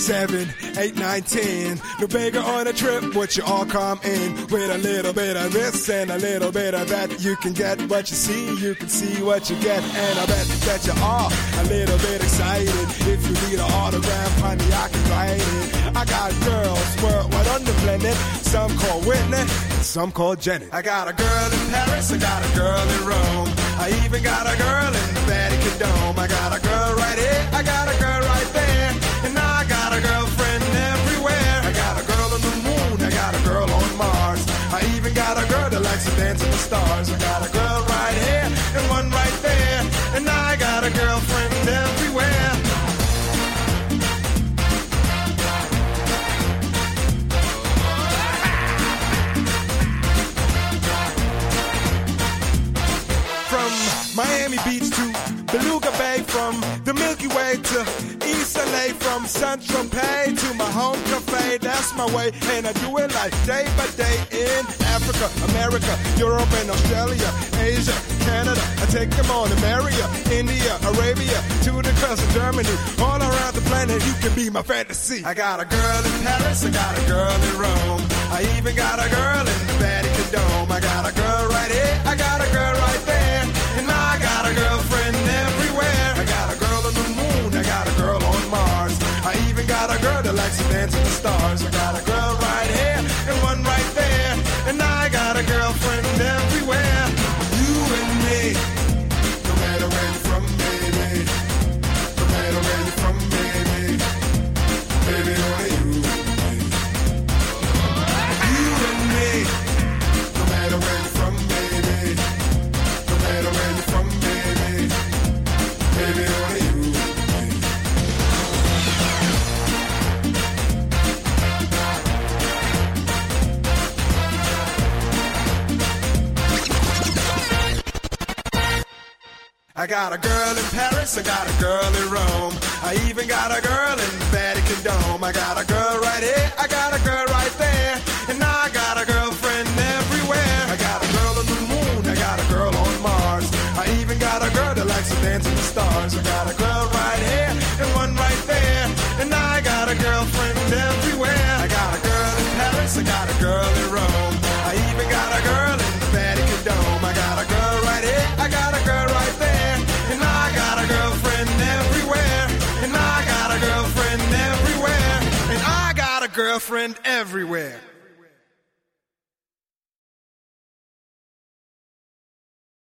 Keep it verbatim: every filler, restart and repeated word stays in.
seven, eight, nine, ten. New Vega on a trip, would you all come in? With a little bit of this and a little bit of that. You can get what you see, you can see what you get. And I bet that you are a little bit excited. If you need an autograph, honey, I can write it. I got girls worldwide on the planet. Some call Whitney, some call Jenny. I got a girl in Paris, I got a girl in Rome. I even got a girl in the Vatican Dome. I got a girl right here, I got a girl right there. And I got a girlfriend everywhere. I got a girl on the moon, I got a girl on Mars. I even got a girl that likes to dance with the stars. I got a girl right here and one right there. And I got a girlfriend everywhere. From Miami Beach to Beluga Bay, from the Milky Way to East L A, from Saint-Tropez to my home cafe, that's my way, and I do it like day by day in Africa, America, Europe and Australia, Asia, Canada, I take them on to America, India, Arabia, to the coast of Germany, all around the planet, you can be my fantasy. I got a girl in Paris, I got a girl in Rome, I even got a girl in the Vatican Dome, I got a girl right here, I got a girl right there, and I got a girlfriend everywhere. I got a girl on the moon, I got a girl on Mars. I even got a girl that likes to dance with the stars. I got a girl right here and one right there. And I got a girlfriend everywhere. You and me, no matter where you're from, baby. No matter where you're from, baby. Baby, only you and me. You and me, no matter where you're from, baby. No matter where you're from, baby. Baby, only you and me. I got a girl in Paris, I got a girl in Rome. I even got a girl in the Vatican Dome. I got a girl right here, I got a girl right there. And I got a girlfriend everywhere. I got a girl on the moon, I got a girl on Mars. I even got a girl that likes to dance with the stars. I got a girl right here and one right there. And I got a girlfriend everywhere. I got a girl in Paris, I got a girl in Rome. I even got a girl in the Vatican Dome. I got a girl right here, I got a girl right there. And I got a girlfriend everywhere. And I got a girlfriend everywhere. And I got a girlfriend everywhere.